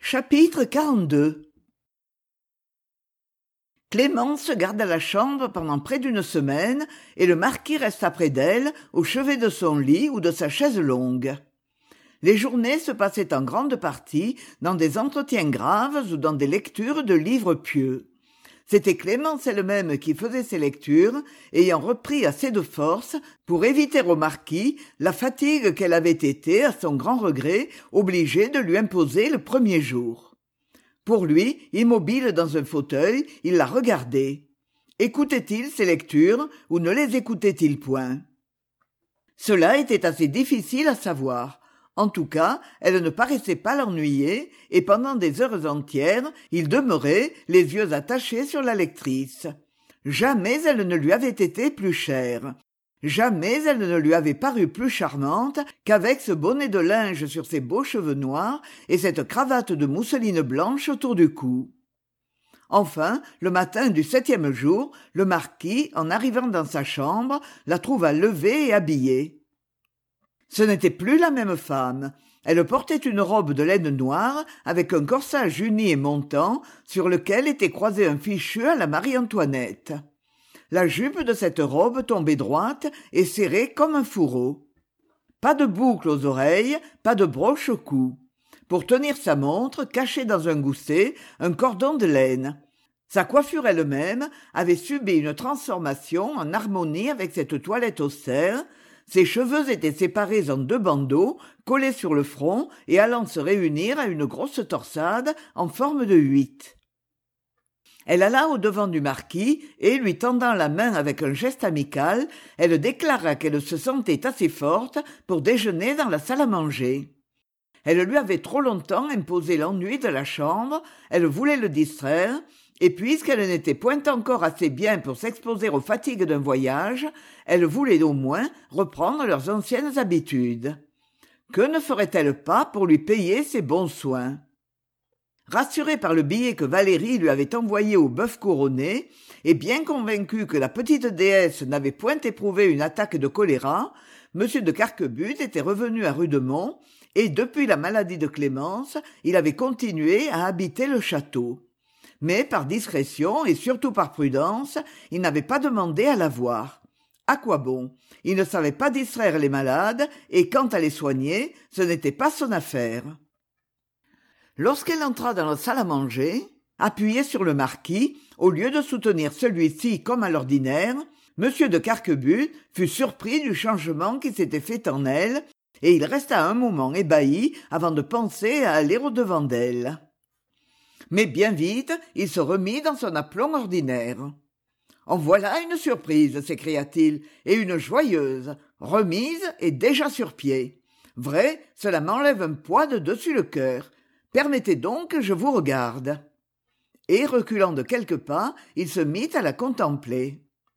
Chapitre 42. Clémence garda la chambre pendant près d'une semaine, et le marquis resta près d'elle, au chevet de son lit ou de sa chaise longue. Les journées se passaient en grande partie dans des entretiens graves ou dans des lectures de livres pieux. C'était Clémence elle-même qui faisait ces lectures, ayant repris assez de force pour éviter au marquis la fatigue qu'elle avait été, à son grand regret, obligée de lui imposer le premier jour. Pour lui, immobile dans un fauteuil, il la regardait. Écoutait-il ces lectures ou ne les écoutait-il point? Cela était assez difficile à savoir. En tout cas, elle ne paraissait pas l'ennuyer, et pendant des heures entières, il demeurait, les yeux attachés sur la lectrice. Jamais elle ne lui avait été plus chère. Jamais elle ne lui avait paru plus charmante qu'avec ce bonnet de linge sur ses beaux cheveux noirs et cette cravate de mousseline blanche autour du cou. Enfin, le matin du 7e jour, le marquis, en arrivant dans sa chambre, la trouva levée et habillée. Ce n'était plus la même femme. Elle portait une robe de laine noire avec un corsage uni et montant sur lequel était croisé un fichu à la Marie-Antoinette. La jupe de cette robe tombait droite et serrée comme un fourreau. Pas de boucle aux oreilles, pas de broche au cou. Pour tenir sa montre, cachée dans un gousset, un cordon de laine. Sa coiffure elle-même avait subi une transformation en harmonie avec cette toilette austère. Ses cheveux étaient séparés en 2 bandeaux, collés sur le front et allant se réunir à une grosse torsade en forme de 8. Elle alla au-devant du marquis et, lui tendant la main avec un geste amical, elle déclara qu'elle se sentait assez forte pour déjeuner dans la salle à manger. Elle lui avait trop longtemps imposé l'ennui de la chambre, elle voulait le distraire, et puisqu'elle n'était point encore assez bien pour s'exposer aux fatigues d'un voyage, elle voulait au moins reprendre leurs anciennes habitudes. Que ne ferait-elle pas pour lui payer ses bons soins? Rassuré par le billet que Valérie lui avait envoyé au bœuf couronné, et bien convaincu que la petite déesse n'avait point éprouvé une attaque de choléra, M. de Carquebut était revenu à Rudemont, et depuis la maladie de Clémence, il avait continué à habiter le château. Mais par discrétion et surtout par prudence, il n'avait pas demandé à la voir. À quoi bon? Il ne savait pas distraire les malades, et quant à les soigner, ce n'était pas son affaire. Lorsqu'elle entra dans la salle à manger, appuyée sur le marquis, au lieu de soutenir celui-ci comme à l'ordinaire, M. de Carquebut fut surpris du changement qui s'était fait en elle, et il resta un moment ébahi avant de penser à aller au-devant d'elle. Mais bien vite, il se remit dans son aplomb ordinaire. « En voilà une surprise, s'écria-t-il, et une joyeuse, remise et déjà sur pied. Vrai, cela m'enlève un poids de dessus le cœur. Permettez donc que je vous regarde. » Et reculant de quelques pas, il se mit à la contempler.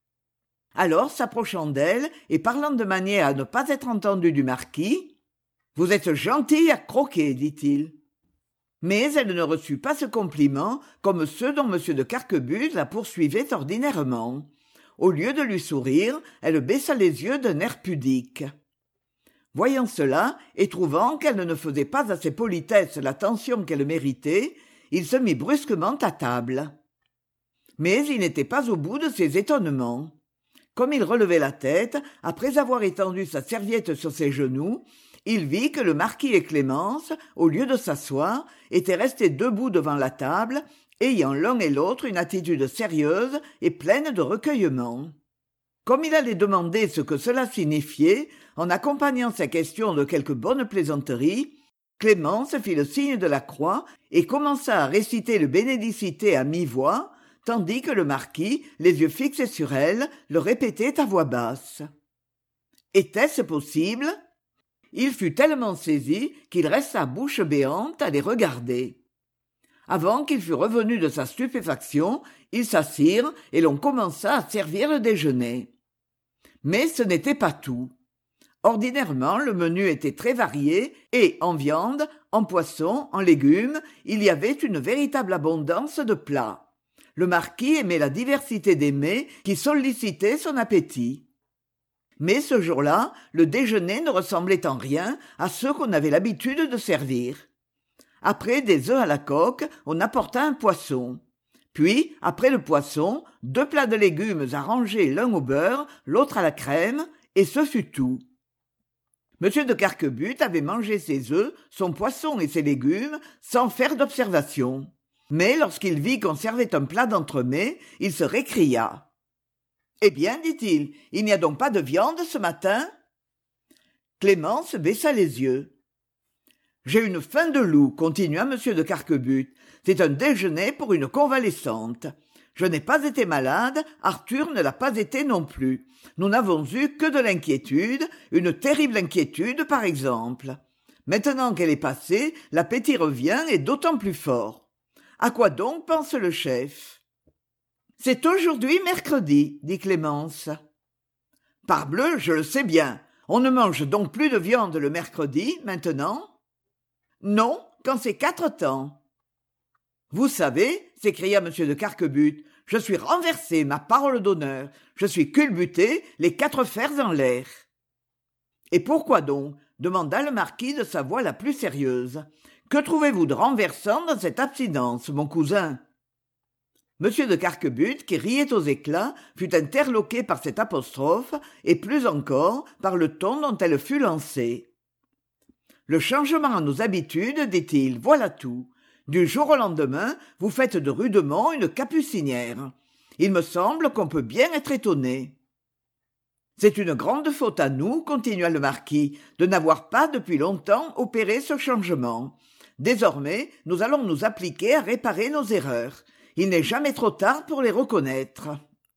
Alors, s'approchant d'elle et parlant de manière à ne pas être entendu du marquis, « Vous êtes gentille à croquer, dit-il. » Mais elle ne reçut pas ce compliment comme ceux dont M. de Carquebut la poursuivait ordinairement. Au lieu de lui sourire, elle baissa les yeux d'un air pudique. Voyant cela, et trouvant qu'elle ne faisait pas à ses politesses l'attention qu'elle méritait, il se mit brusquement à table. Mais il n'était pas au bout de ses étonnements. Comme il relevait la tête, après avoir étendu sa serviette sur ses genoux, il vit que le marquis et Clémence, au lieu de s'asseoir, étaient restés debout devant la table, ayant l'un et l'autre une attitude sérieuse et pleine de recueillement. Comme il allait demander ce que cela signifiait, en accompagnant sa question de quelques bonnes plaisanteries, Clémence fit le signe de la croix et commença à réciter le Bénédicité à mi-voix, tandis que le marquis, les yeux fixés sur elle, le répétait à voix basse. Était-ce possible? Il fut tellement saisi qu'il resta bouche béante à les regarder. Avant qu'il fût revenu de sa stupéfaction, ils s'assirent et l'on commença à servir le déjeuner. Mais ce n'était pas tout. Ordinairement, le menu était très varié et, en viande, en poisson, en légumes, il y avait une véritable abondance de plats. Le marquis aimait la diversité des mets qui sollicitaient son appétit. Mais ce jour-là, le déjeuner ne ressemblait en rien à ceux qu'on avait l'habitude de servir. Après des œufs à la coque, on apporta un poisson. Puis, après le poisson, 2 plats de légumes arrangés l'un au beurre, l'autre à la crème, et ce fut tout. M. de Carquebut avait mangé ses œufs, son poisson et ses légumes sans faire d'observation. Mais lorsqu'il vit qu'on servait un plat d'entremets, il se récria. « Eh bien, dit-il, il n'y a donc pas de viande ce matin ?» Clémence baissa les yeux. « J'ai une faim de loup, continua M. de Carquebut. C'est un déjeuner pour une convalescente. Je n'ai pas été malade, Arthur ne l'a pas été non plus. Nous n'avons eu que de l'inquiétude, une terrible inquiétude par exemple. Maintenant qu'elle est passée, l'appétit revient et d'autant plus fort. À quoi donc pense le chef ? C'est aujourd'hui mercredi, dit Clémence. Parbleu, je le sais bien. On ne mange donc plus de viande le mercredi, maintenant ? Non, quand c'est 4 temps. Vous savez, s'écria M. de Carquebut, je suis renversé, ma parole d'honneur, je suis culbuté, les 4 fers en l'air. Et pourquoi donc ? Demanda le marquis de sa voix la plus sérieuse. Que trouvez-vous de renversant dans cette abstinence, mon cousin ? M. de Carquebut, qui riait aux éclats, fut interloqué par cette apostrophe, et plus encore par le ton dont elle fut lancée. Le changement à nos habitudes, dit-il, voilà tout. Du jour au lendemain, vous faites de Rudemont une capucinière. Il me semble qu'on peut bien être étonné. C'est une grande faute à nous, continua le marquis, de n'avoir pas depuis longtemps opéré ce changement. Désormais, nous allons nous appliquer à réparer nos erreurs. Il n'est jamais trop tard pour les reconnaître.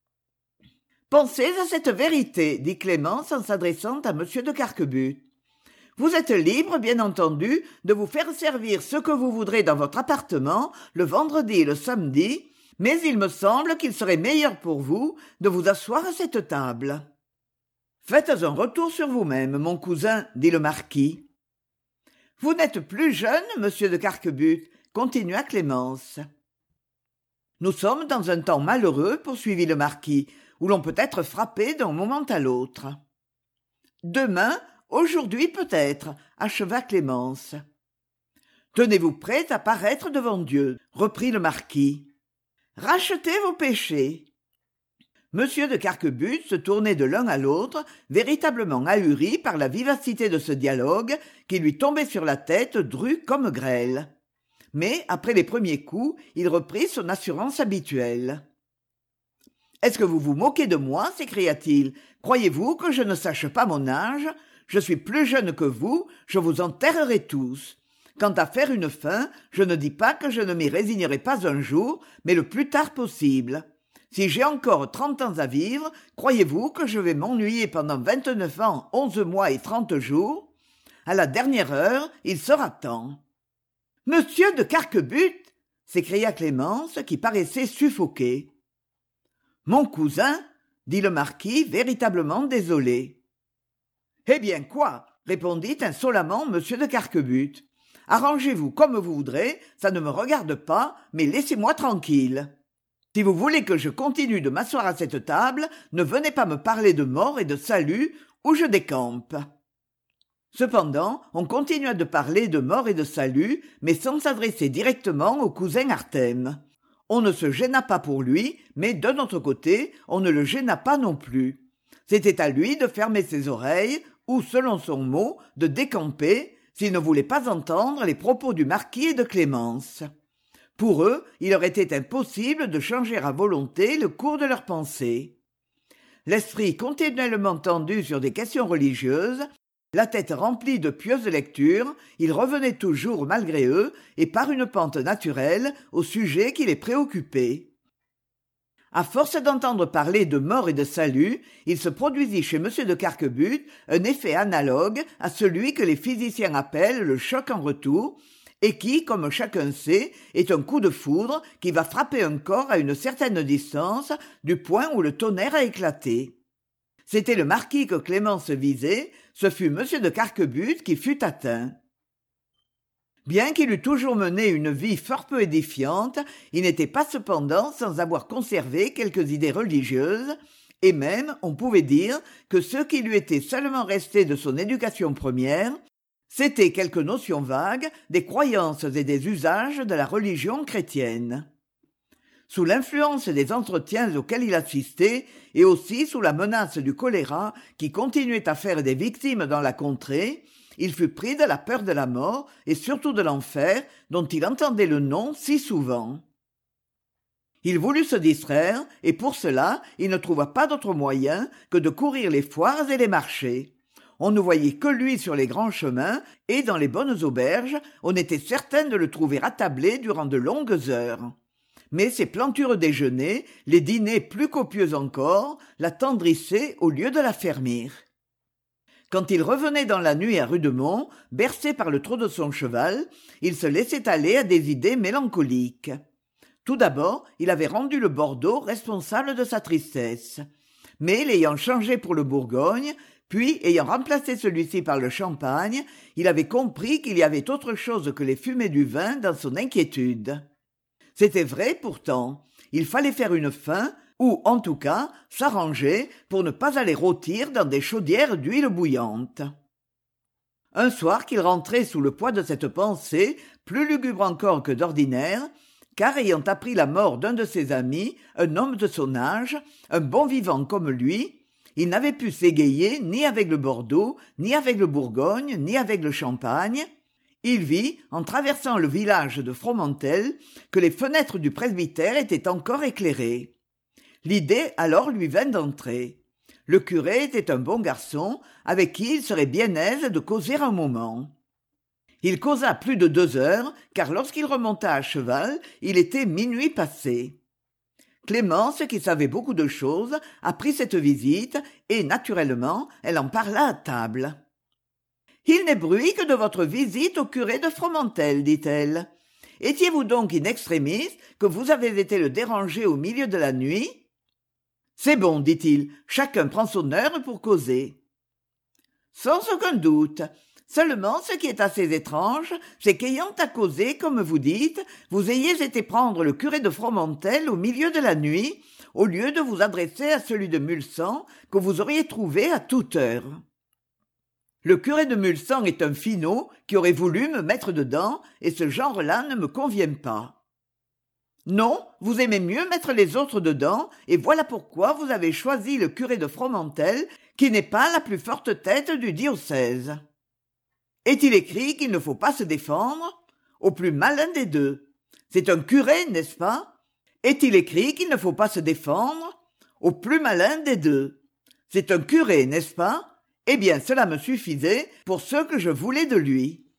Pensez à cette vérité, dit Clémence en s'adressant à M. de Carquebut. Vous êtes libre, bien entendu, de vous faire servir ce que vous voudrez dans votre appartement, le vendredi et le samedi, mais il me semble qu'il serait meilleur pour vous de vous asseoir à cette table. Faites un retour sur vous-même, mon cousin, dit le marquis. Vous n'êtes plus jeune, monsieur de Carquebut, continua Clémence. Nous sommes dans un temps malheureux, poursuivit le marquis, où l'on peut être frappé d'un moment à l'autre. Demain, aujourd'hui peut-être, acheva Clémence. Tenez-vous prêt à paraître devant Dieu, reprit le marquis. Rachetez vos péchés. Monsieur de Carquebut se tournait de l'un à l'autre, véritablement ahuri par la vivacité de ce dialogue qui lui tombait sur la tête dru comme grêle. Mais, après les premiers coups, il reprit son assurance habituelle. « Est-ce que vous vous moquez de moi ?» s'écria-t-il. « Croyez-vous que je ne sache pas mon âge ? Je suis plus jeune que vous, je vous enterrerai tous. Quant à faire une fin, je ne dis pas que je ne m'y résignerai pas un jour, mais le plus tard possible. Si j'ai encore 30 ans à vivre, croyez-vous que je vais m'ennuyer pendant 29 ans, 11 mois et 30 jours ? À la dernière heure, il sera temps. »« Monsieur de Carquebut !» s'écria Clémence, qui paraissait suffoquée. « Mon cousin !» dit le marquis, véritablement désolé. « Eh bien quoi ?» répondit insolemment monsieur de Carquebut. « Arrangez-vous comme vous voudrez, ça ne me regarde pas, mais laissez-moi tranquille. Si vous voulez que je continue de m'asseoir à cette table, ne venez pas me parler de mort et de salut, ou je décampe. » Cependant, on continua de parler de mort et de salut, mais sans s'adresser directement au cousin Artème. On ne se gêna pas pour lui, mais d'un autre côté, on ne le gêna pas non plus. C'était à lui de fermer ses oreilles, ou, selon son mot, de décamper, s'il ne voulait pas entendre les propos du marquis et de Clémence. Pour eux, il leur était impossible de changer à volonté le cours de leurs pensées. L'esprit continuellement tendu sur des questions religieuses, la tête remplie de pieuses lectures, ils revenaient toujours, malgré eux, et par une pente naturelle, au sujet qui les préoccupait. À force d'entendre parler de mort et de salut, il se produisit chez M. de Carquebut un effet analogue à celui que les physiciens appellent le choc en retour, et qui, comme chacun sait, est un coup de foudre qui va frapper un corps à une certaine distance du point où le tonnerre a éclaté. C'était le marquis que Clémence visait, ce fut M. de Carquebut qui fut atteint. Bien qu'il eût toujours mené une vie fort peu édifiante, il n'était pas cependant sans avoir conservé quelques idées religieuses, et même, on pouvait dire, que ce qui lui était seulement resté de son éducation première, C'étaient quelques notions vagues des croyances et des usages de la religion chrétienne. Sous l'influence des entretiens auxquels il assistait, et aussi sous la menace du choléra qui continuait à faire des victimes dans la contrée, il fut pris de la peur de la mort et surtout de l'enfer dont il entendait le nom si souvent. Il voulut se distraire, et pour cela il ne trouva pas d'autre moyen que de courir les foires et les marchés. On ne voyait que lui sur les grands chemins, et dans les bonnes auberges, on était certain de le trouver attablé durant de longues heures. Mais ses plantureux déjeuners, les dîners plus copieux encore, l'attendrissaient au lieu de l'affermir. Quand il revenait dans la nuit à Rudemont, bercé par le trot de son cheval, il se laissait aller à des idées mélancoliques. Tout d'abord, il avait rendu le Bordeaux responsable de sa tristesse. Mais l'ayant changé pour le Bourgogne, puis ayant remplacé celui-ci par le Champagne, il avait compris qu'il y avait autre chose que les fumées du vin dans son inquiétude. C'était vrai pourtant, il fallait faire une fin, ou en tout cas s'arranger pour ne pas aller rôtir dans des chaudières d'huile bouillante. Un soir qu'il rentrait sous le poids de cette pensée, plus lugubre encore que d'ordinaire, car ayant appris la mort d'un de ses amis, un homme de son âge, un bon vivant comme lui, il n'avait pu s'égayer ni avec le Bordeaux, ni avec le Bourgogne, ni avec le Champagne. Il vit, en traversant le village de Fromentel, que les fenêtres du presbytère étaient encore éclairées. L'idée alors lui vint d'entrer. Le curé était un bon garçon, avec qui il serait bien aise de causer un moment. Il causa plus de 2 heures, car lorsqu'il remonta à cheval, il était minuit passé. Clémence, qui savait beaucoup de choses, apprit cette visite, et naturellement, elle en parla à table. « Il n'est bruit que de votre visite au curé de Fromentel, dit-elle. Étiez-vous donc in extremis que vous avez été le déranger au milieu de la nuit ?» C'est bon, dit-il, chacun prend son heure pour causer. Sans aucun doute. Seulement, ce qui est assez étrange, c'est qu'ayant à causer, comme vous dites, vous ayez été prendre le curé de Fromentel au milieu de la nuit, au lieu de vous adresser à celui de Mulsanne, que vous auriez trouvé à toute heure. Le curé de Mulsanne est un finaud qui aurait voulu me mettre dedans, et ce genre-là ne me convient pas. Non, vous aimez mieux mettre les autres dedans, et voilà pourquoi vous avez choisi le curé de Fromentel, qui n'est pas la plus forte tête du diocèse. Est-il écrit qu'il ne faut pas se défendre? Au plus malin des deux. C'est un curé, n'est-ce pas? Est-il écrit qu'il ne faut pas se défendre? Au plus malin des deux. C'est un curé, n'est-ce pas? Eh bien, cela me suffisait pour ce que je voulais de lui.